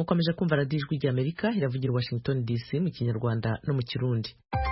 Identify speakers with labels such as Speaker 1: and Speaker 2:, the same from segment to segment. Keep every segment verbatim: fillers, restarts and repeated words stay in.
Speaker 1: mukomeje kumva radiyo ijwi ry'Amerika iravugira Washington D C mu Kinyarwanda no mu Kirundi.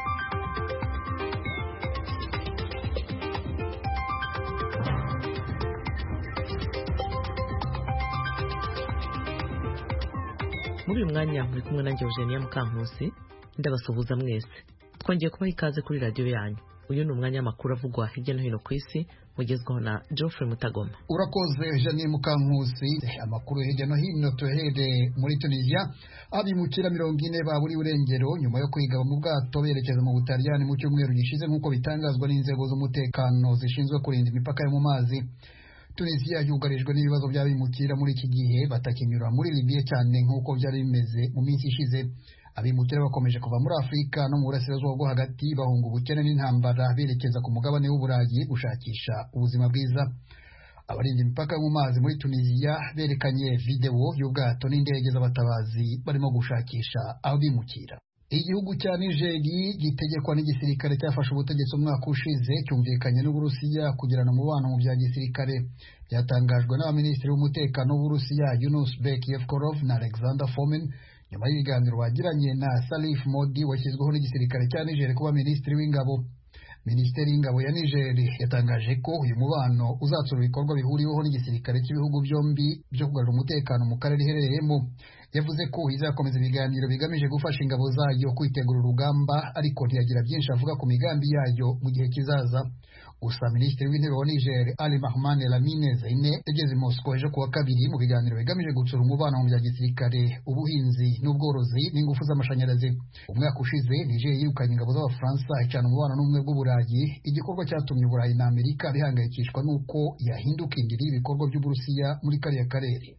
Speaker 1: Muri uyu mwanya muri kumwe nanjye Eugenia Mukankusi ndabasuhuza mwese. Twongeye kubaha ikaze kuri radiyo yanyu. Uyu ni umwanya w'amakuru avugwa hirya no hino ku isi mugezwaho na Geoffrey Mutagoma.
Speaker 2: Urakoze Eugenia Mukankusi. Amakuru hirya no hino tuhere muri Tunisia, abimukira mirongo ine baburi urengero nyuma yo kwigaba mu bwato berekeza mu Butaliyani mu cyumweru gishize nk'uko bitangazwa n'inzego z'umutekano zishinzwe kurinda imipaka yo mu mazi. Tunisia yugarijwe n'ibibazo by'abimukira muri iki gihe batakinyura muri Libya cyane nk'uko byari bimeze mu minsi ishize. Abimukira bakomeje kuva muri Afrika no mu burasirazuba bwo hagati bahunga ubukene n'intambara berekeza ku mugabane w'Uburayi gushakisha ubuzima bwiza. Abarinda imipaka mu mazi muri Tunisia berekanye video y'ubwato n'indege z'abatabazi barimo gushakisha abimukira. Igihugu cya Niger gitegekwa n'igisirikare cyafashe ubutegetsi umwaka ushize cyumvikanye n'Uburusiya kugirana umubano mu bya gisirikare. Byatangajwe n'abaminisitiri w'umutekano w'Uburusiya Yunus Bek Yevkorov na Alexander Fomin nyuma y'ibiganiro bagiranye na Salif Modi washyizweho n'igisirikare cya Niger kuba minisitiri w'ingabo. Minisiteri y'ingabo ya Niger yatangaje ko uyu mubano uzatsura ibikorwa bihuriweho n'igisirikare cy'ibihugu byombi byo kugarura umutekano mu karere iherereyemo. Yavuze ko izakomeza ibiganiro bigamije gufasha ingabo zayo kwitegura urugamba, ariko ntiyagira byinshi avuga ku migambi yayo mu gihe kizaza. Gusa minisitiri w'intebe wa Niger Ali Mahman Lamine Zeine yageze i Moscow ejo kuwa kabiri mu biganiro bigamije gutsura umubano mu bya gisirikare, ubuhinzi n'ubworozi n'ingufu z'amashanyarazi. Umwaka ushize Niger yirukanye ingabo z'Abafaransa icana umubano n'ubumwe bw'Uburayi, igikorwa cyatumye Uburayi na Amerika bihangayikishwa n'uko yahinduka indiri y'ibikorwa by'Uburusiya muri kariya karere.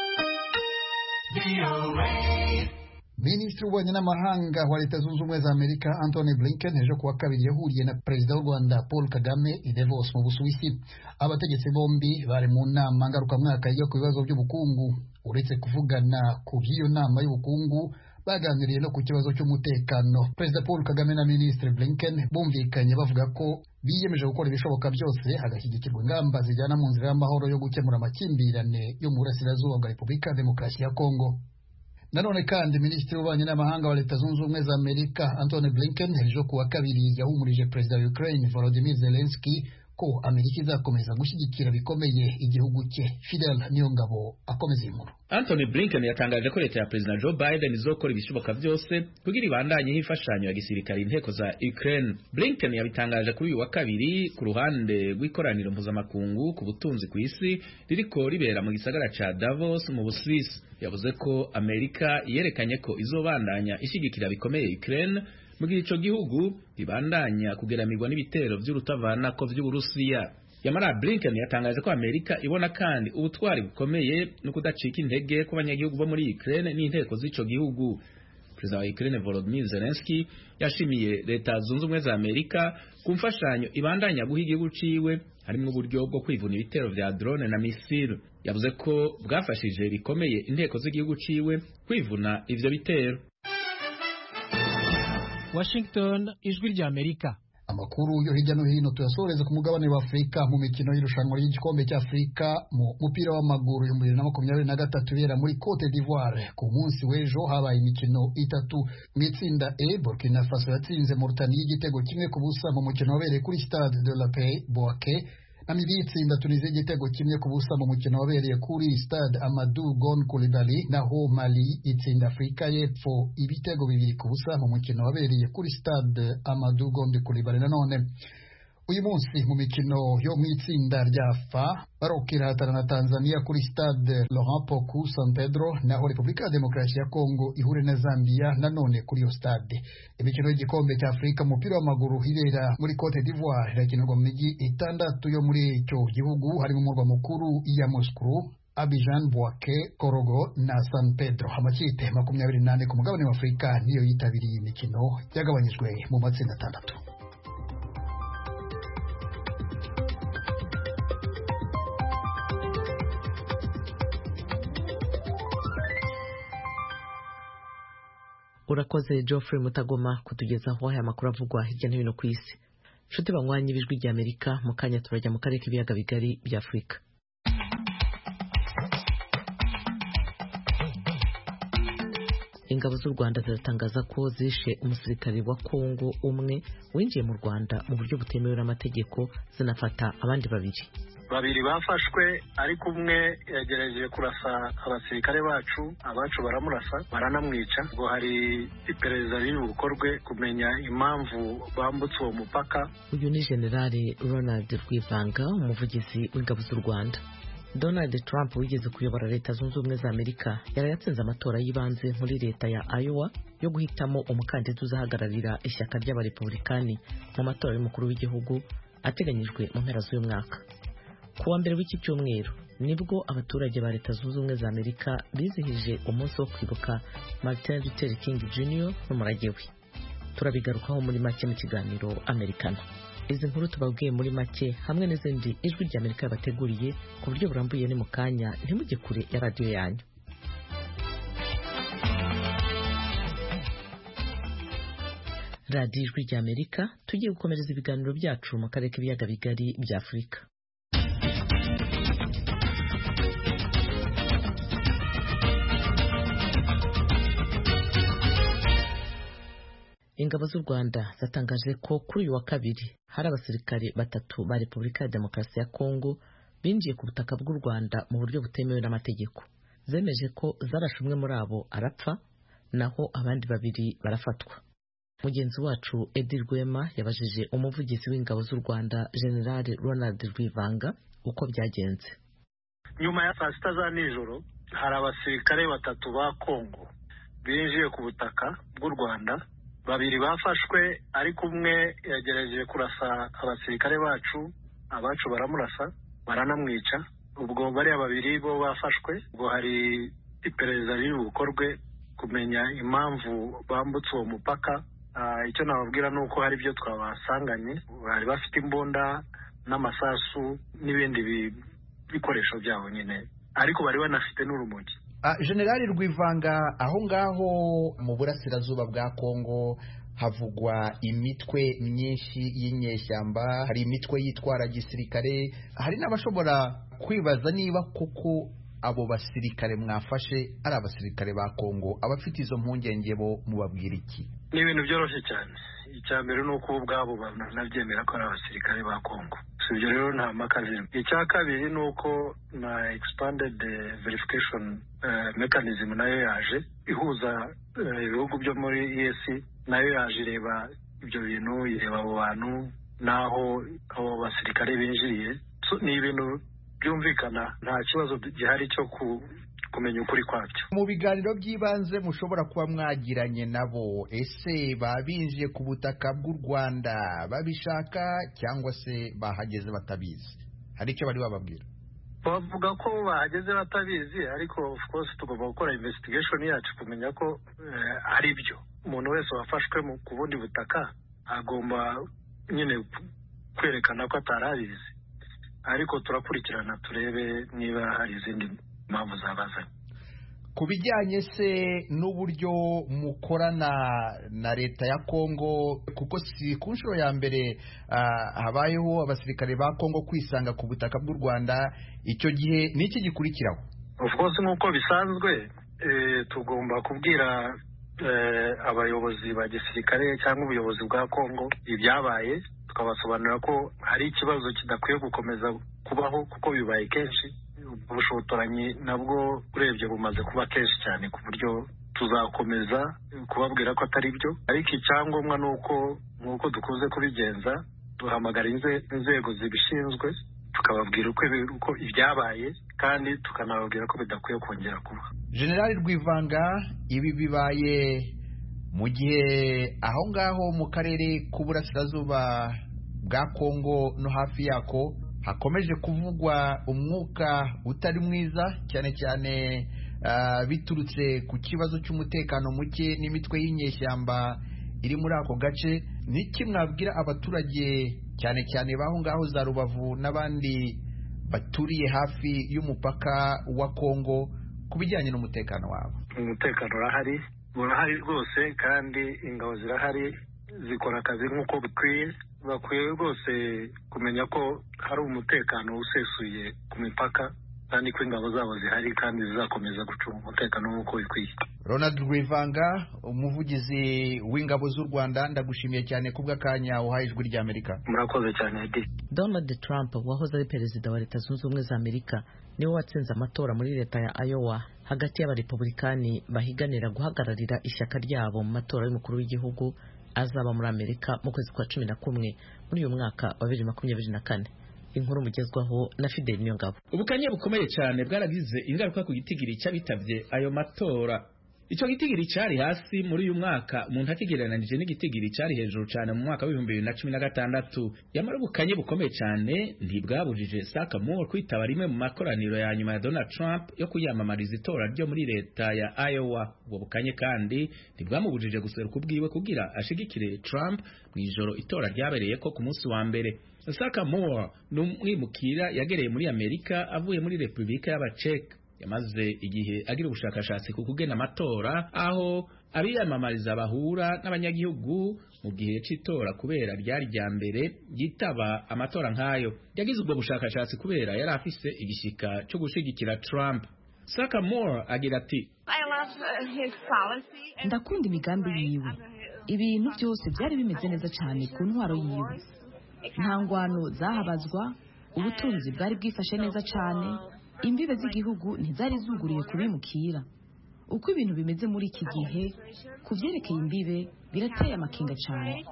Speaker 2: Minisitiri w'ububanyi n'amahanga wa Leta Zunze Ubumwe za Amerika Antony Blinken ejo kuwa kabiri yahuriye na Perezida w'u Rwanda Paul Kagame i Davos mu Busuwisi. Abategetsi bombi bari mu nama ngarukamwaka yiga ku bibazo by'ubukungu. Uretse kuvugana ku by'iyo nama y'ubukungu, baganiriye no ku kibazo cy'umutekano. Perezida Paul Kagame na Minisitiri Blinken bumvikanye bavuga ko biyemeje gukora ibishoboka byose hagashyigikirwa ingamba zijyana mu nzira y'amahoro yo gukemura amakimbirane yo mu burasirazuba bwa Repubulika ya Demokarasi ya Kongo. Nanone kandi Minisitiri w'ububanyi n'amahanga wa Leta Zunze Ubumwe za Amerika Antony Blinken ejo kuwa kabiri yahumurije Perezida wa Ukraine Volodymyr Zelensky ko Amerika izakomeza gushyigikira bikomeye igihugu cye. Fidel Niyongabo akomeza inkuru.
Speaker 3: Antony Blinken yatangaje ko leta ya Perezida Joe Biden izokora ibishoboka byose kugira ibandanye y'imfashanyo ya gisirikare inteko za Ukraine. Blinken yabitangaje kuri uyu wa kabiri ku ruhande rw'ikoraniro mpuzamakungu ku butunzi ku isi ririko ribera mu gisagara ca Davos mu Busuwisi. Yavuze ko Amerika yerekanye ko izobandanya ishigikira bikomeye Ukraine mu gihe ico gihugu ibandanya kugeramirwa n'ibitero vy'urutavanako vy'Uburusiya. Yamara Blinken yatangaje ko Amerika ibona kandi ubutwari bukomeye no kudacika intege ku banyagihugu bo muri Ukraine n'inteko z'ico gihugu. Perezida wa Ukraine Volodymyr Zelensky yashimiye Leta Zunze Ubumwe za Amerika ku mfashanyo ibandanya guha igihugu ciwe harimo uburyo bwo kwivuna ibitero vya drone na misile. Yavuze ko bwafashije bikomeye inteko z'igihugu ciwe kwivuna ivyo bitero.
Speaker 4: Washington, ijwi rya Amerika.
Speaker 2: Amakuru yo hirya no hino tuyasoreza ku mugabane wa Afrika mu mikino y'irushanwa ry'igikombe cya Afrika mu mupira w'amaguru yo muri makumyabiri na gatatu bera muri Cote d'Ivoire. Ku munsi w'ejo habaye imikino itatu. Mu itsinda E, Burkina Faso yatsinze Mauritania igitego kimwe ku busa mu mukino wabereye kuri Stade de la Paix Bouaké. Namibia itsinda Tunisia igitego kimwe ku busa mu mukino wabereye kuri Stade Amadou Gon Coulibaly, naho Mali itsinda Afrika y'Epfo ibitego bibiri ku busa mu mukino wabereye kuri Stade Amadou Gon Coulibaly. Nanone uyu munsi mu mikino yo mu itsinda rya F, Maroc irahatana na Tanzania kuri Stade Laurent Poku San Pedro, naho Repubulika ya Demokarasi ya Kongo ihure na Zambia nanone kuri yo stade. Imikino y'igikombe cya Afrika mu mupira w'amaguru ibera muri Cote d'Ivoire irakinirwa mu mijyi itandatu yo muri icyo gihugu, harimo umurwa mukuru ya Moscou, Abidjan, Bouaké, Korogo na San Pedro. Amakipe makumyabiri n'ane ku mugabane wa Afrika niyo yitabiriye imikino yagabanyijwe mu matsinda atandatu.
Speaker 1: Urakoze Geoffrey Mutagoma kutugezaho aya makuru avugwa hirya no hino ku isi. Nshuti banywanyi b'ijwi rya Amerika, mu kanya turajya mu karere k'ibiyaga bigari bya Afrika. ingabo z'u Rwanda ziratangaza ko zishe umusirikare wa Kongo umwe winjiye mu Rwanda mu buryo butemewe n'amategeko, zinafata abandi babiri
Speaker 5: babiri bafashwe, ariko umwe yagerageje kurasa abasirikare bacu, abacu baramurasa baranamwica. Ngo hari iperereza riri bukorwe kumenya impamvu bambutse uwo mupaka.
Speaker 1: Uyu ni Generali Ronald Rwivanga, umuvugizi w'ingabo z'u Rwanda. Donald Trump wigeze kuyobora Leta Zunze Ubumwe za Amerika yari yatsinze amatora y'ibanze muri leta ya Iowa yo guhitamo umukandida uzahagararira ishyaka ry'abarepublikani mu matora y'umukuru w'igihugu ateganyijwe mu mpera z'uyu mwaka. Kuwa mbere w'iki cyumweru nibwo abaturage ba Leta Zunze Ubumwe za Amerika bizihije umunsi wo kwibuka Martin Luther King Junior n'umurage we. Turabigarukaho muri make mu kiganiro Americana. Izi nkuru tubabwiye muri make hamwe n'izindi ijwi rya Amerika yabateguriye ku buryo burambuye ni mu kanya, ntimujye kure ya radio yanyu. Radio ijwi rya Amerika, tugiye gukomereza ibiganiro byacu mu karere k'ibiyaga bigari bya Afurika. Ingabo z'u Rwanda zatangaje ko kuri uyu wa kabiri hari abasirikare batatu ba Repubulika ya Demokarasi ya Kongo binjiye ku butaka bw'u Rwanda mu buryo butemewe n'amategeko. Zemeje ko zarashe umwe muri abo arapfa, naho abandi babiri barafatwa. Mugenzi wacu Edi Rwema yabajije umuvugizi w'ingabo z'u Rwanda General Ronald Rwivanga uko byagenze.
Speaker 5: Nyuma ya saa sita za nijoro hari abasirikare batatu ba Kongo binjiye ku butaka bw'u Rwanda. Babiri bafashwe, ariko umwe yagerageje kurasa abasirikare bacu, abacu baramurasa baranamwica. Ubwo bari babiri bo bafashwe. Ubwo hari iperereza riri bukorwe kumenya impamvu bambutse uwo mupaka. Uh, icyo nababwira nuko hari byo twabasanganye, bari bafite imbunda n'amasasu n'ibindi bikoresho byabo nyine, ariko bari banafite n'urumogi.
Speaker 6: Uh, Generali Rwivanga, aho ngaho mu burasirazuba bwa Kongo havugwa imitwe myinshi y'inyeshyamba, hari imitwe yitwara gisirikare, hari n'abashobora kwibaza niba koko abo basirikare mwafashe ari abasirikare ba Kongo. Abafite izo mpungenge bo mubabwira iki?
Speaker 5: Ni ibintu byoroshye cyane. Icya mbere ni uko ubwabo banabyemera ko ari abasirikare ba Kongo. Ibyo rero nta makaziro. Icya kabiri ni uko na expanded verification uh, mechanism nayo yaje ihuza ibihugu uh, byo muri E A C, nayo yaje ireba ibyo bintu, ireba abo bantu naho abo basirikare binjiriye. So, ni ibintu byumvikana, nta kibazo gihari cyo ku kumenya ukuri kwabyo.
Speaker 6: Mu biganiro by'ibanze mushobora kuba mwagiranye nabo, ese babinjiye ku butaka bw'u Rwanda babishaka cyangwa se bahageze batabizi? Hari icyo bari bababwira?
Speaker 5: Bavuga ko bahageze batabizi, ariko of course tugomba gukora investigation yacu kumenya ko uh, ari byo. Umuntu wese wafashwe mu kubundi butaka agomba nyine kwerekana ko atarabizi, ariko turakurikirana turebe niba hari izindi mpamvu zabazanye.
Speaker 6: Ku bijyanye se n'uburyo mukorana na leta ya Kongo, kuko si ku nshuro ya mbere uh, habayeho abasirikare ba Kongo kwisanga ku butaka bw'u Rwanda, icyo gihe niki gikurikiraho?
Speaker 5: Of course nk'uko bisanzwe eh, tugomba kubwira eh, abayobozi ba gisirikare cyangwa ubuyobozi bwa Kongo ibyabaye, tukabasobanurira ko hari ikibazo kidakwiye gukomeza kubaho kuko bibaye kenshi. Ubushotoranyi nabwo urebye bumaze kuba kenshi cyane ku buryo tuzakomeza kubabwira ko atari byo, ariko icyangombwa nuko nkuko dukunze kubigenza duhamagara inzego zibishinzwe tukababwira uko ibyabaye kandi tukanababwira ko bidakwiye kongera kuba.
Speaker 6: General Rwivanga, ibi bibaye mu gihe aho ngaho mu karere k'uburasirazuba bwa Kongo no hafi yako hakomeje kuvugwa umwuka utari mwiza, cyane cyane uh, biturutse ku kibazo cy'umutekano muke n'imitwe y'inyeshyamba iri muri ako gace. Niki mwabwira abaturage cyane cyane baho ngaho za Rubavu n'abandi baturiye hafi y'umupaka wa Kongo ku bijyanye n'umutekano wabo?
Speaker 5: Umutekano urahari, urahari rwose, kandi ingabo zirahari zikora akazi nk'uko bikwiye. Bakwiye rwose kumenya ko hari umutekano usesuye ku mipaka, kandi ko ingabo zabo zihari kandi zizakomeza gucunga umutekano nk'uko bikwiye.
Speaker 6: Ronald Rwivanga, umuvugizi w'ingabo z'u Rwanda, ndagushimiye cyane kubw'akanya uhaye ijwi ry'Amerika.
Speaker 5: Murakoze cyane Edi.
Speaker 1: Donald Trump wahoze ari perezida wa Leta Zunze Ubumwe za Amerika niwe watsinze amatora muri leta ya Iowa hagati y'abarepublikani bahiganira guhagararira ishyaka ryabo mu matora y'umukuru w'igihugu azaba muri Amerika mu kwezi kwa cumi na kumwe muri uyu mwaka wa bibiri makumyabiri na kane. Inkuru mugezwaho na Fidel Nyongabo.
Speaker 3: Ubukanye bukomeye cyane bwaragize ingaruka ku gitigiri cy'abitabye ayo matora. Ico gitigiri cyari hasi muri uyu mwaka umuntu akigereranije n'igitigiri cyari hejuru cyane mu mwaka w'ibihumbi bibiri na cumi na gatandatu. Yamara ubukanye bukomeye cyane ntibwabujije Saka Moore kwitaba rimwe mu makoraniro ya nyuma ya Donald Trump yo kuyamamariza itora ryo muri leta ya Iowa. Ubwo bukanye kandi ntibwamubujije guseruka ubwiwe kugira ashigikire Trump mu ijoro itora ryabereye ko ku munsi wa mbere. Saka Moore n'umwimukira yagereye muri Amerika avuye muri Republika y'Abaceka. Yamaze igihe agira ubushakashatsi ku kugena amatora aho abiyamamariza bahura n'abanyagihugu mu gihe cy'itora kubera ryari rya mbere yitaba amatora nk'ayo. Yagize ubwo bushakashatsi kubera yari afise igishika cyo gushigikira Trump. Saka Moore agira ati,
Speaker 7: ndakunda imigambi yiwe, ibintu byose byari bimeze neza cyane ku ntwaro yiwe, nta ngwano zahabazwa, ubutunzi bwari bwifashe neza cyane, imbibe z'igihugu ntizari zuguriye kubimukira. Uko ibintu bimeze muri iki gihe ku byerekeye imbibe birateye amakenga cyane.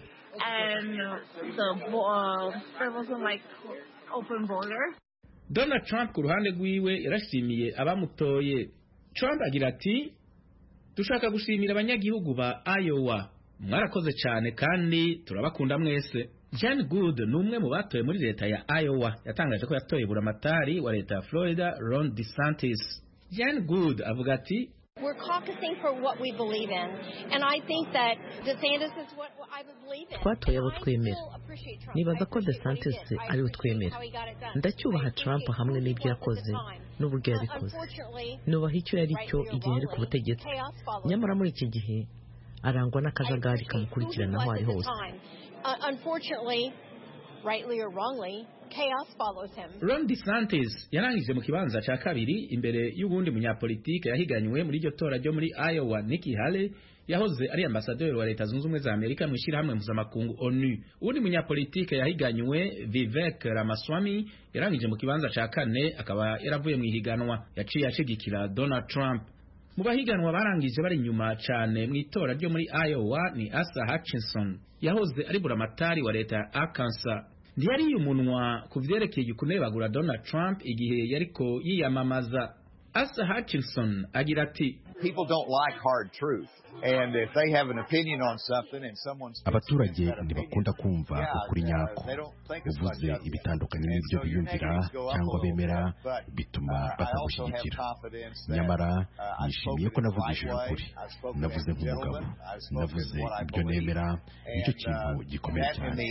Speaker 3: Donald Trump ku ruhande rwiwe yarashimiye abamutoye. Trump agira ati, dushaka gushimira abanyagihugu ba Iowa, mwarakoze cyane kandi turabakunda mwese. Jan Good ni umwe mu batoye muri leta ya Iowa yatangaje ko yatoye buramatari wa leta ya Florida Ron DeSantis. Jan Good avuga ati,
Speaker 8: we're caucusing for what we believe in, and I think that DeSantis is what I believe in.
Speaker 1: Twatoye abo twemera. Nibaza ko DeSantis ari utwemera. Ndacyubaha Trump hamwe n'ibyo yakoze n'uburyo yabikoze. Nubaha icyo yari cyo igihe ari ku butegetsi. Nyamara muri iki gihe arangwa n'akajagari kamukurikirana aho ari hose.
Speaker 8: Unfortunately, rightly or wrongly, chaos follows him.
Speaker 3: Ron DeSantis yarangije mu kibanza cya kabiri imbere y'ubundi munyapolitike yahiganywe muri iryo tora ryo muri Iowa, Nikki Haley, yahoze ari ambasaderi wa Leta Zunze Ubumwe za Amerika mu ishyirahamwe mpuzamakungu ONU. Ubundi munyapolitike yahiganywe Vivek Ramaswamy yarangije mu kibanza cya kane, akaba yaravuye mu ihiganwa, yaciye ashigikira Donald Trump. Mu bahiganwa barangije bari nyuma cyane mu itora ryo muri Iowa ni Asa Hutchinson, yahoze ari buramatari wa leta ya Arkansas. Ntiyari umunwa ku vyerekeye kunebagura Donald Trump igihe yariko yiyamamaza. Asa Hutchinson agira ati,
Speaker 9: people don't like hard truth, and if they have an opinion on something and someone's
Speaker 10: abaturage ntibakunda kumva ukuri nyako, uvuze ibitandukanye n'ibyo biyumvira cyangwa bemera bituma batagushyigikira. Nyamara nishimiye ko navugishije ukuri, navuze nk'umugabo, navuze ibyo nemera, nicyo kintu gikomeye cyane.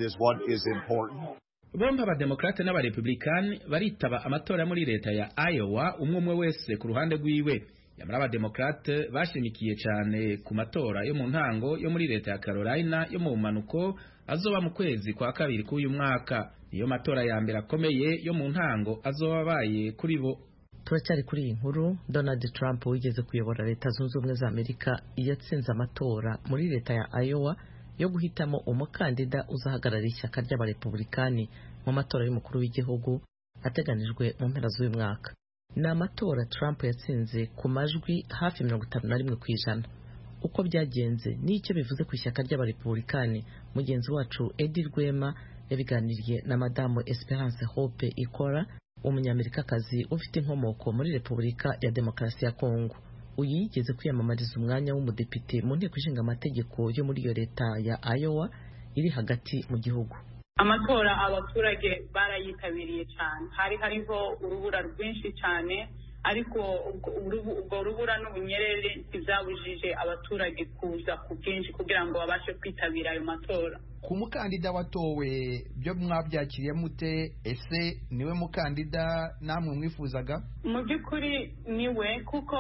Speaker 3: Bomba abademokrate n'abarepublikani baritaba amatora muri leta ya Iowa, umwe umwe wese ku ruhande rwiwe. Yamara abademokrate bashimikiye cyane ku matora yo mu ntango yo muri leta ya Carolina yo mu manuko azoba mu kwezi kwa kabiri k'uyu mwaka. Iyo matora ya mbere akomeye yo mu ntango azoba baye kuri bo.
Speaker 1: Turacyari kuri iyi nkuru. Donald Trump wigeze kuyobora Leta Zunze Ubumwe za Amerika yatsinze amatora muri leta ya Iowa yo guhitamo umukandida uzahagarara ishyaka ry'abarepublikani mu matora y'umukuru w'igihugu ateganijwe mu mpera z'uyu mwaka. Ni amatora Trump yatsinze ku majwi hafi mirongo itanu na rimwe ku ijana. Uko byagenze n'icyo bivuze ku ishyaka ry'abarepublikani, mugenzi wacu Edi Rwema yabiganiriye na Madamu Esperance Hope Ikora, umunyamerikakazi ufite inkomoko muri Repubulika ya Demokarasi ya Kongo. Uyu yigeze kwiyamamariza umwanya w'umudepite mu nteko ishinga amategeko yo muri iyo leta ya Iowa iri hagati mu gihugu.
Speaker 11: Amatora abaturage barayitabiriye cyane, hari hariho urubura rwinshi cyane, ariko ubwo rubura n'ubunyerere ntibyabujije abaturage kuza ku bwinshi kugira ngo babashe kwitabira ayo matora.
Speaker 6: Ku mukandida watowe byo mwabyakiriye mute? Ese niwe mukandida namwe mwifuzaga?
Speaker 11: Mu by'ukuri niwe, kuko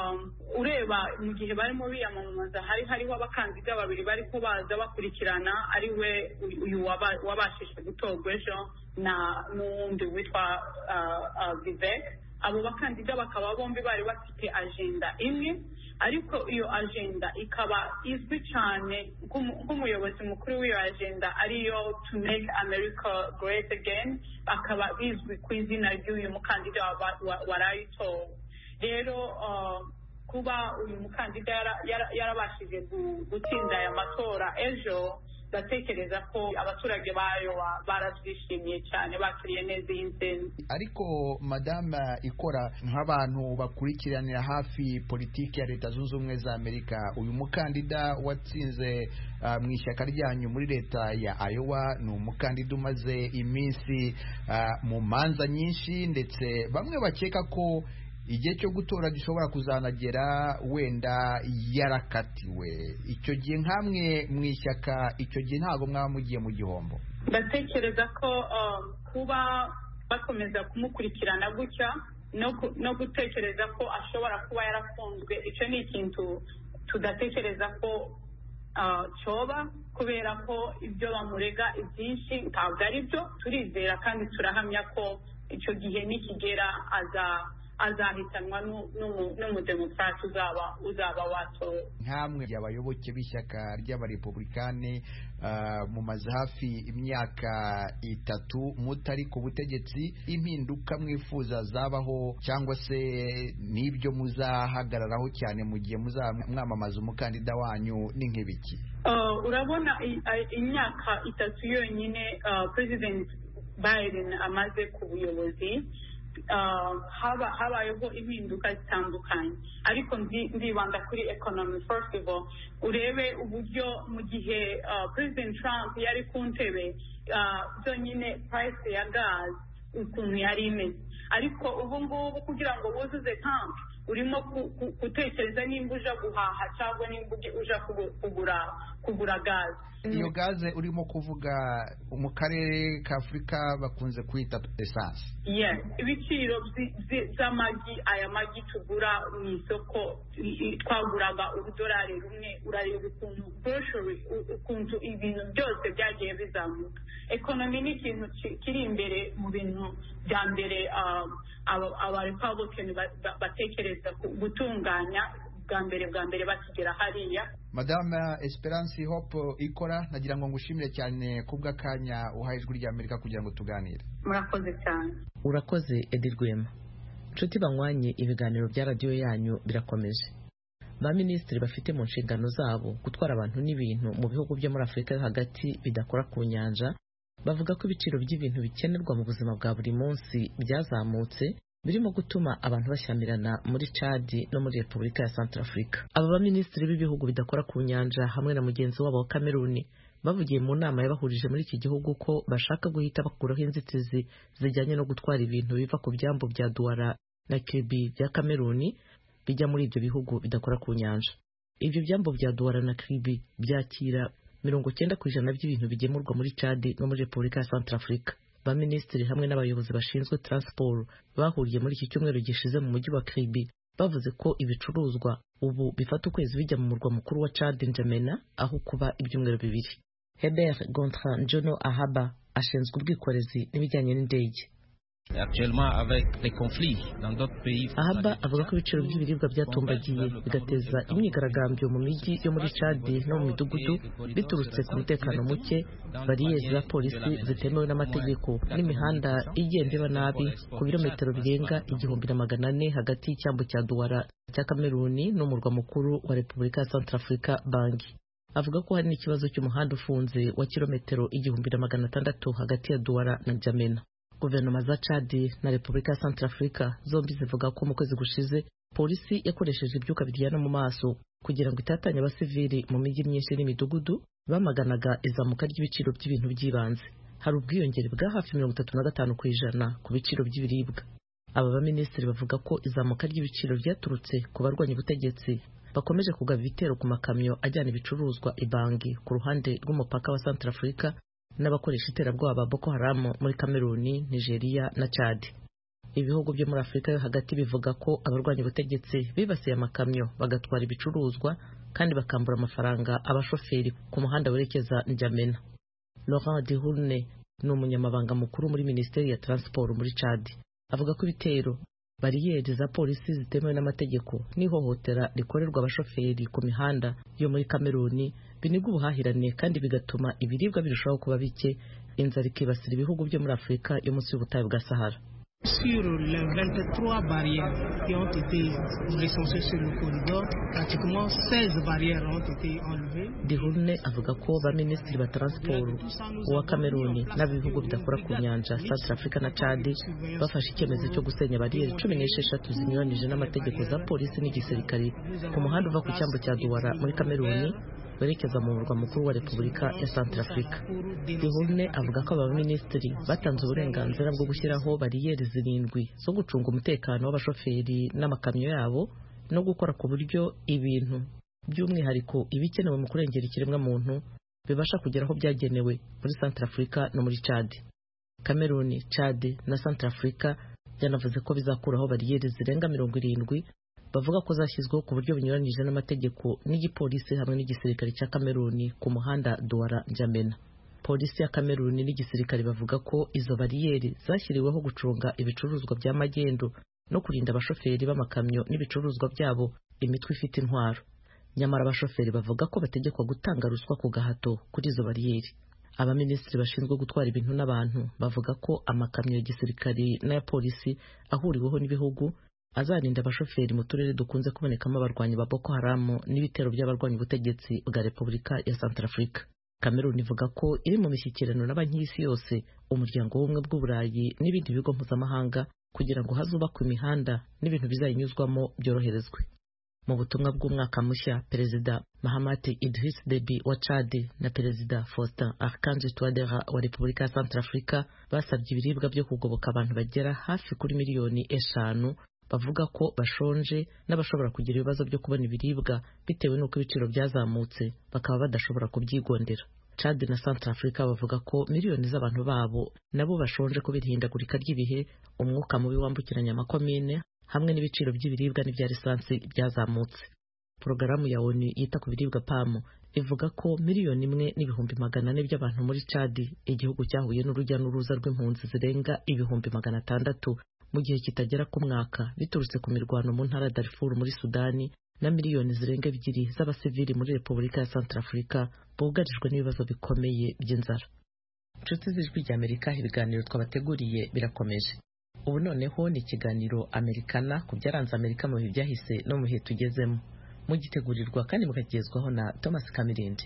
Speaker 11: ureba mu gihe barimo biyamamaza hari hariho abakandida babiri bari ko baza bakurikirana, ari we uyu wabashije gutorwa ejo na n'uwundi witwa Vivek. Abo bakandida bakaba bombi bari bafite agenda imwe, ariko iyo agenda ikaba izwi cyane nk'umuyobozi mukuru w'iyo agenda ariyo to make America great again, akaba bizwi ku izina ry'uyu mukandida warayitowe. Rero kuba uyu mukandida yarabashije gutsinda aya matora ejo, ndatekereza ko abaturage bayo barabyishimiye cyane, bakiriye neza iyi ntsinzi.
Speaker 6: Ariko madame Ikora, nk'abantu bakurikiranira hafi politiki ya Leta Zunze Ubumwe za Amerika, uyu mukandida watsinze uh, mu ishyaka ryanyu muri leta ya Iowa ni umukandida umaze iminsi uh, mu manza nyinshi, ndetse bamwe bakeka ko igihe cyo gutora gishobora kuzanagera wenda yarakatiwe. Icyo gihe nkamwe mu ishyaka, icyo gihe ntabwo mwaba mugiye mu gihombo?
Speaker 11: Ndatekereza ko kuba bakomeza kumukurikirana gutya no gutekereza ko ashobora kuba yarafunzwe, icyo ni ikintu tudatekereza ko cyoba, kubera ko ibyo bamurega ibyinshi ntabwo ari byo. Turizera kandi turahamya ko icyo gihe nikigera aza azahitanwa n'umudemokrasi uzaba uzaba watowe.
Speaker 6: Nkamwe abayoboke b'ishyaka ry'abarepublikani uh, mumaze hafi imyaka itatu mutari ku butegetsi, impinduka mwifuza zabaho cyangwa se n'ibyo muzahagararaho cyane mu gihe muzamwamamaza umukandida wanyu ni nk'ibiki?
Speaker 11: Uh, urabona imyaka itatu yonyine uh, President Biden amaze ku buyobozi, Uh, haba habayeho impinduka zitandukanye, ariko ndibanda kuri economy. First of all, urebe uburyo mu gihe uh, President Trump yari ku ntebe, byonyine uh, price ya gas ukuntu yari imeze, ariko ubu ngubu kugira ngo wuzuze tank urimo gutekereza nimba uja guhaha cyangwa nimba uja kugura kugura gas.
Speaker 6: Iyo gaze urimo kuvuga mu karere ka Afurika bakunze kwita essence.
Speaker 11: Yes, ibiciro by'amagi, aya magi tugura mu isoko twaguraga udolari rumwe, urareba ukuntu grocery, ukuntu ibintu byose byagiye bizamuka. Economy ni ikintu kiri imbere mu bintu bya mbere aba Republican batekereza gutunganya bwa mbere bwa mbere bakigera hariya.
Speaker 6: Madame Esperance Hope Ikora, nagira ngo ngushimire cyane kubw'akanya uhaye Ijwi ry'Amerika kugira ngo tuganire.
Speaker 11: Murakoze cyane.
Speaker 1: Urakoze Edi Rwema. Nshuti banywanye, ibiganiro bya radio yanyu birakomeje. Ba minisitiri bafite mu nshingano zabo gutwara abantu n'ibintu mu bihugu byo muri Afurika yo hagati bidakora ku nyanja, bavuga ko ibiciro by'ibintu bikenerwa mu buzima bwa buri munsi byazamutse, birimo gutuma abantu bashyamirana muri Chad no muri Repubulika ya Centrafrica. Aba baminisitiri b'ibihugu bidakora ku nyanja hamwe na mugenzi wabo wa Cameroon bavugiye mu nama yabahurije muri iki gihugu ko bashaka guhita bakuraho inzitizi zijyanye no gutwara ibintu biva ku byambu bya Douala na Kribi bya Cameroon bijya muri ibyo bihugu bidakora ku nyanja. Ibyo byambu bya Douala na Kribi byakira mirongo cyenda ku ijana by'ibintu bigemurwa muri Chad no muri Repubulika ya Centrafrica. Ba minisitiri hamwe n'abayobozi bashinzwe transport bahuriye muri iki cyumweru gishize mu mujyi wa Kribi bavuze ko ibicuruzwa ubu bifata ukwezi bijya mu murwa mukuru wa Chad N'Djamena aho kuba ibyumweru bibiri. Herbert Gontran Jono Ahaba ashinzwe ubwikorezi n'ibijyanye n'indege. Ahaba avuga ko ibiciro by'ibiribwa byatumbagiye bigateza imyigaragambyo mu mijyi yo muri Chad no mu midugudu biturutse ku mutekano muke, bariyeri za polisi zitemewe n'amategeko n'imihanda igenda iba nabi ku birometero birenga igihumbi na magana ane hagati y'icyambu cya Douala cya Cameroon n'umurwa mukuru wa Repubulika ya Centrafrica Bangui. Avuga ko hari n'ikibazo cy'umuhanda ufunze wa kilometero igihumbi na magana atandatu hagati ya Douala na N'Djamena. Guverinoma za Chad na Repubulika ya Centrafrica zombi zivuga ko mu kwezi gushize polisi yakoresheje ibyuka biryana mu maso kugira ngo itatanye abasivili mu mijyi myinshi n'imidugudu bamaganaga izamuka ry'ibiciro by'ibintu by'ibanze. Hari ubwiyongere bwa hafi mirongo itatu na gatanu ku ijana ku biciro by'ibiribwa. aba baminisitiri bavuga ko izamuka ry'ibiciro ryaturutse ku barwanya ubutegetsi bakomeje kugaba ibitero ku makamyo ajyana ibicuruzwa ibangi ku ruhande rw'umupaka wa Centrafrica n'abakoresha iterabwoba Boko Haram muri Kameruni, Nigeria na Chad. Ibihugu byo muri Afurika yo hagati bivuga ko abarwanya ubutegetsi bibasiye amakamyo bagatwara ibicuruzwa kandi bakambura amafaranga abashoferi ku muhanda werekeza N'Djamena. Laurent Dihune ni umunyamabanga mukuru muri Minisiteri ya Transport muri Chad. Avuga ko ibitero, bariyeri za polisi zitemewe n'amategeko n'ihohotera rikorerwa abashoferi ku mihanda yo muri Kameruni biniga ubuhahirane kandi bigatuma ibiribwa birushaho kuba bike, inzara ikibasira ibihugu byo muri Afurika yo munsi y'ubutayu bwa Sahara.
Speaker 4: Sur les vingt-trois barrières qui ont été recensées sur le corridor, pratiquement seize barrières ont été enlevées.
Speaker 1: Dihune avuga ko ba minisitiri ba transport wa Kameruni n'abihugu bidakora ku nyanja Centrafrica na Chad bafashe icyemezo cyo gusenya barrières cumi n'esheshatu zinyuranije n'amategeko za polisi n'igisirikare ku muhanda uva ku cyambu cya Douala muri Kameruni werekeza mu murwa mukuru wa Repubulika ya Centrafrica. Dihune avuga ko aba minisitiri batanze uburenganzira bwo gushyiraho bariyeri zirindwi zo gucunga umutekano w'abashoferi n'amakamyo yabo no gukora ku buryo ibintu by'umwihariko ibikenewe mu kurengera ikiremwa muntu bibasha kugera aho byagenewe muri Centrafrica no muri Chad. Kameruni, Chad na Centrafrica byanavuze ko bizakuraho bariyeri zirenga mirongo irindwi bavuga ko zashyizweho ku buryo bunyuranije n'amategeko n'igipolisi hamwe n'igisirikare cya Kameruni ku muhanda Douala N'Djamena. Polisi ya Kameruni n'igisirikare bavuga ko izo bariyeri zashyiriweho gucunga ibicuruzwa bya magendu no kurinda abashoferi b'amakamyo n'ibicuruzwa byabo imitwe ifite intwaro. Nyamara abashoferi bavuga ko bategekwa gutanga ruswa ku gahato kuri izo bariyeri. Abaminisitiri bashinzwe gutwara ibintu n'abantu bavuga ko amakamyo ya gisirikare n'aya polisi ahuriweho n'ibihugu azarinda abashoferi mu turere dukunze kubonekamo abarwanyi ba Boko Haram n'ibitero by'abarwanya ubutegetsi bwa Repubulika ya Centrafrica. Kameruni ivuga ko iri mu mishyikirano n'abanki y'isi yose, umuryango w'ubumwe bw'Uburayi n'ibindi bigo mpuzamahanga kugira ngo hazubakwe imihanda n'ibintu bizayinyuzwamo byoroherezwe. Mu butumwa bw'umwaka mushya, Perezida Mahamat Idriss Deby wa Chad na Perezida Faustin Archange Touadera wa Repubulika ya Centrafrica basabye ibiribwa byo kugoboka abantu bagera hafi kuri miliyoni eshanu bavuga ko bashonje n'abashobora kugira ibibazo byo kubona ibiribwa bitewe n'uko ibiciro byazamutse bakaba badashobora kubyigondera. Chad na Centrafrica bavuga ko miliyoni z'abantu babo nabo bashonje kubera ihindagurika ry'ibihe, umwuka mubi wambukiranya amakomine hamwe n'ibiciro by'ibiribwa n'ibya lisansi byazamutse. Porogaramu ya O N U yita ku biribwa P A M ivuga ko miliyoni imwe n'ibihumbi magana ane by'abantu muri Chad, igihugu cyahuye n'urujya n'uruza rw'impunzi zirenga ibihumbi magana atandatu mu gihe kitagera ku mwaka biturutse ku mirwano mu ntara Darfur muri Sudani na miliyoni zirenga ebyiri z'abasivili muri Repubulika ya Centrafrica bugarijwe n'ibibazo bikomeye by'inzara. Inshuti z'Ijwi ry'Amerika, ibiganiro twabateguriye birakomeje. Ubu noneho ni ikiganiro Amerikana ku byaranze Amerika mu bihe byahise no mu bihe tugezemo, mugitegurirwa kandi mukagezwaho na Thomas Kamirindi.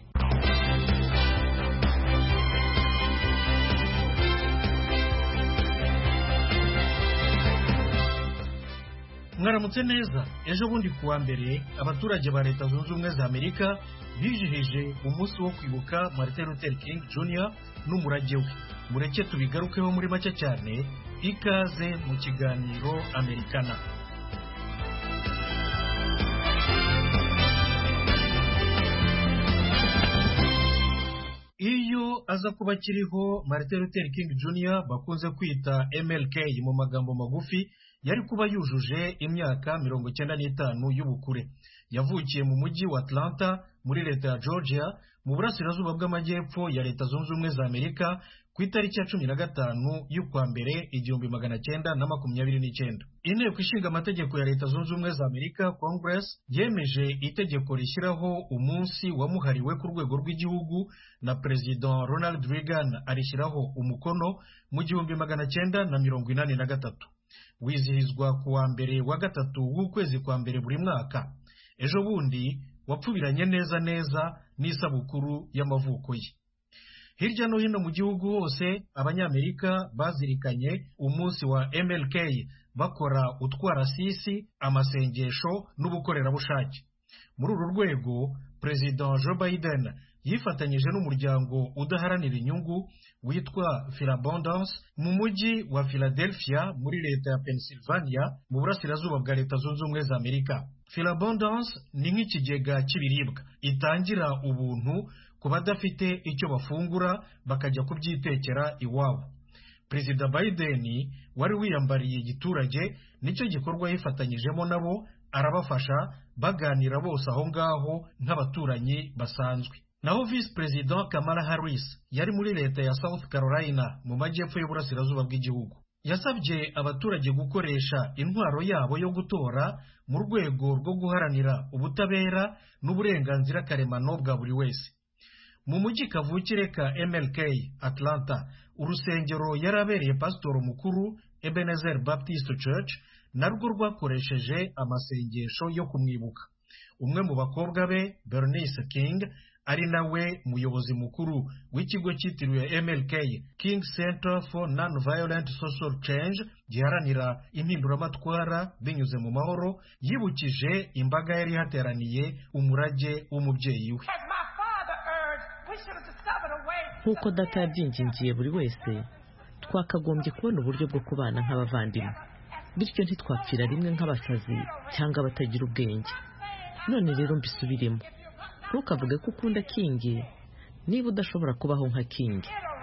Speaker 4: Mwaramutse neza. Ejo bundi kuwa mbere abaturage ba Leta Zunze Ubumwe za Amerika bijihije umunsi wo kwibuka Martin Luther King Junior n'umurage we. Mureke tubigarukeho muri make cyane. Ikaze mu kiganiro Amerikana. Iyo aza kuba kiriho Martin Luther King Junior bakunze kwita M L K mu magambo magufi, yari kuba yujuje imyaka mirongo icyenda n'itanu y'ubukure. Yavukiye mu mujyi wa Atlanta muri leta ya Georgia mu burasirazuba bw'amajyepfo ya Leta Zunze Ubumwe za Amerika ku itariki ya cumi na gatanu y'ukwa mbere igihumbi magana cyenda na makumyabiri n'icyenda. Inteko ishinga amategeko ya Leta Zunze Ubumwe za Amerika Congress yemeje itegeko rishyiraho umunsi wamuhariwe ku rwego rw'igihugu na President Ronald Reagan arishyiraho umukono mu gihumbi magana cyenda na mirongo inani na gatatu. Wizihizwa kuwa mbere wa gatatu w'ukwezi kwa mbere buri mwaka. Ejo bundi wapfubiranye neza neza n'isabukuru y'amavuko ye. Hirya no hino mu gihugu hose abanyamerika bazirikanye umunsi wa M L K bakora utwarasisi, amasengesho n'ubukorerabushake. Muri uru rwego President Joe Biden yifatanyije n'umuryango udaharanira inyungu witwa Philabondance mu mujyi wa Philadelphia muri leta ya Pennsylvania mu burasirazuba bwa Leta Zunze Ubumwe za Amerika. Philabondance ni nk'ikigega cy'ibiribwa itangira ubuntu ku badafite icyo bafungura bakajya kubyitekera iwabo. Perezida Biden wari wiyambariye igiturage nicyo gikorwa yifatanyijemo nabo, arabafasha baganira bose aho ngaho nk'abaturanyi basanzwe. Naho Vice President Kamala Harris yari muri leta ya South Carolina mu majyepfo y'uburasirazuba bw'igihugu. Yasabye abaturage gukoresha intwaro yabo yo gutora mu rwego rwo guharanira ubutabera n'uburenganzira karemano bwa buri wese. Mu mujyi kavukire ka M L K Atlanta, urusengero yarabereye pasitoro mukuru Ebenezer Baptist Church narwo rwakoresheje amasengesho yo kumwibuka. Umwe mu bakobwa be, Bernice King, ari nawe muyobozi mukuru w'ikigo cyitiriwe M L K King Center for Non-Violent Social Change giharanira impinduramatwara binyuze mu mahoro, yibukije imbaga yari hateraniye umurage w'umubyeyi we.
Speaker 1: Nk'uko data yabyingingiye buri wese, twakagombye kubona uburyo bwo kubana nk'abavandimwe, bityo ntitwapfira rimwe nk'abasazi cyangwa abatagira ubwenge. None rero mbisubiremo, ntukavuge ko ukunda King niba udashobora kubaho nka King.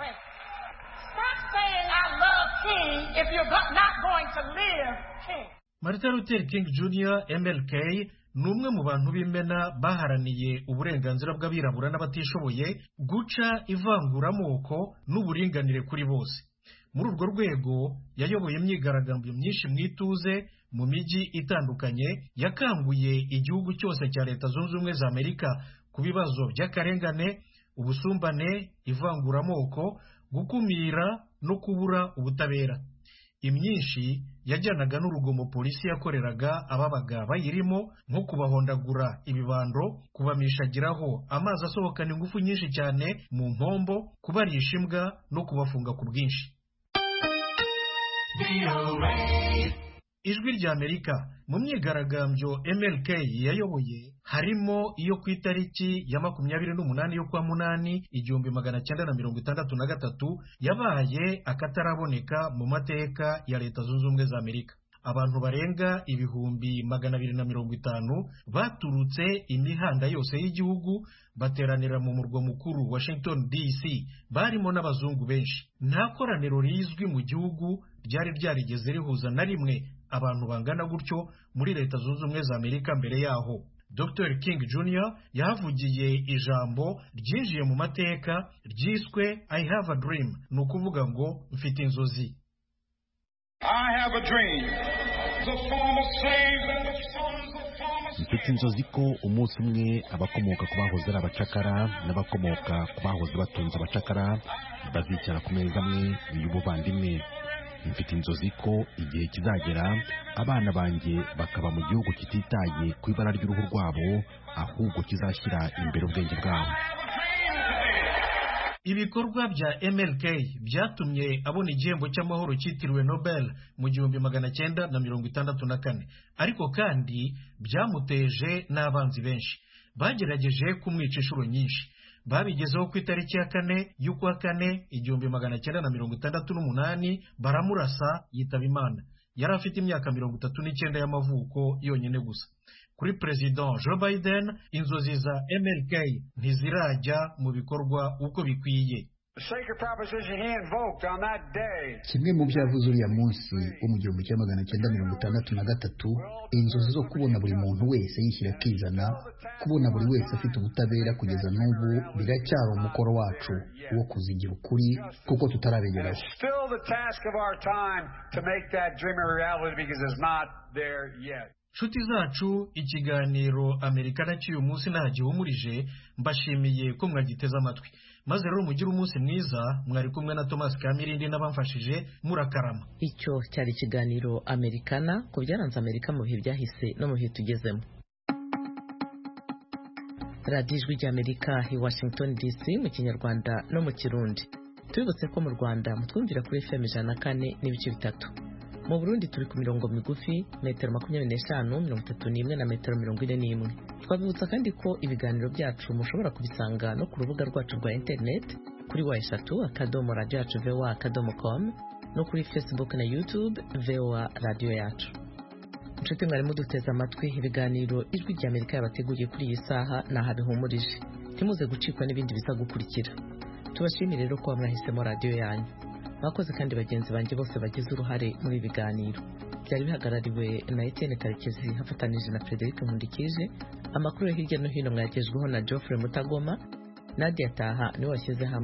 Speaker 4: Martin Luther King Junior M L K ni umwe mu bantu b'imena baharaniye uburenganzira bw'abirabura n'abatishoboye, guca ivanguramoko n'uburinganire kuri bose. Muri urwo rwego yayoboye imyigaragambyo myinshi mu ituze mu mijyi itandukanye, yakanguye igihugu cyose cya Leta Zunze Ubumwe za Amerika ku bibazo by'akarengane, ubusumbane, ivanguramoko, gukumira no kubura ubutabera. Imyinshi yajyanaga n'urugomo polisi yakoreraga ababaga bayirimo, nko kubahondagura ibibando, kubamishagiraho amazi asohokana ingufu nyinshi cyane mu mpombo, kubarisha imbwa no kubafunga ku bwinshi. Ijwi rya Amerika mu myigaragambyo M L K yayoboye harimo iyo ku itariki ya makumyabiri n'umunani yo kwa munani igihumbi magana cyenda na mirongo itandatu na gatatu yabaye akataraboneka mu mateka ya Leta Zunze Ubumwe za Amerika. Abantu barenga ibihumbi magana abiri na mirongo itanu baturutse imihanda yose y'igihugu bateranira mu murwa mukuru Washington D C, barimo n'abazungu benshi. Nta koraniro rizwi mu gihugu ryari ryarigeze rihuza na rimwe abantu bangana gutyo muri Leta Zunze Ubumwe za Amerika mbere yaho. Doctor King Junior yahavugiye ijambo ryinjiye mu mateka ryiswe I have a dream, ni ukuvuga ngo mfite inzozi.
Speaker 12: I have a dream. The former slaves and the sons of former slaves.
Speaker 10: Mfite inzozi ko umunsi umwe abakomoka ku bahoze ari abacakara n'abakomoka ku bahoze batunze abacakara bazicara ku meza amwe y'ubuvandimwe. Mfite inzozi ko igihe kizagera abana banjye bakaba mu gihugu kititaye ku ibara ry'uruhu rwabo, ahubwo kizashyira imbere ubwenge bwabo.
Speaker 4: Ibikorwa bya M L K byatumye abona igihembo cy'amahoro cyitiriwe Nobel mu gihumbi magana cyenda na mirongo itandatu na kane, ariko kandi byamuteje n'abanzi benshi bagerageje kumwica inshuro nyinshi. Babigezeho ku itariki ya kane y'ukwa kane igihumbi magana cyenda na mirongo itandatu n'umunani, baramurasa yitaba Imana. Yari afite imyaka mirongo itatu n'icyenda y'amavuko yonyine gusa. Kuri President Joe Biden, inzozi za M L K ntizirajya mu bikorwa uko bikwiye.
Speaker 2: Kimwe mu byavuze uriya munsi wo mu gihumbi kimwe magana cyenda mirongo itandatu na gatatu, inzozi zo kubona buri muntu wese yishyira akizana, kubona buri wese afite ubutabera kugeza n'ubu biracyari umukoro wacu wo kuzigira ukuri kuko tutarabigeraho.
Speaker 4: Nshuti zacu, ikiganiro Amerikana cy'uyu munsi ntagihumurije, mbashimiye ko mwagiteze amatwi. Maze rero mugire umunsi mwiza, mwari kumwe na Thomas Kamirindi n'abamfashije, murakarama.
Speaker 1: Icyo cyari ikiganiro Amerikana ku byaranze Amerika mu bihe byahise no mu bihe tugezemo. Radio Ijwi ry'Amerika i Washington D C mu Kinyarwanda no mu Kirundi. Tubibutse ko mu Rwanda mutwumvira kuri F M ijana na kane n'ibice bitatu. mu Burundi turi ku mirongo migufi metero makumyabiri n'eshanu mirongo itatu n'imwe na metero mirongo ine n'imwe. Twabibutsa kandi ko ibiganiro byacu mushobora kubisanga no ku rubuga rwacu rwa internet kuri wa eshatu akadomo radio yacu voa akadomo com no kuri Facebook na YouTube voa radio yacu. Inshuti mwari muduteze amatwi ibiganiro ijwi rya Amerika yabateguriye kuri iyi saha naha bihumurije. Timuze gucikwa n'ibindi biza gukurikira. Tubashimire rero ko mwahisemo radio yanyu. Bakoze kandi bagenzi banjye bose bagize uruhare muri biganiro. Byari bihagarariwe na Etienne Karekezi hafatanije na Frederic Nkundikije. Amakuru hirya no hino mwagejweho na Geoffrey Mutagoma. Nadia Taha niwe washyize hamwe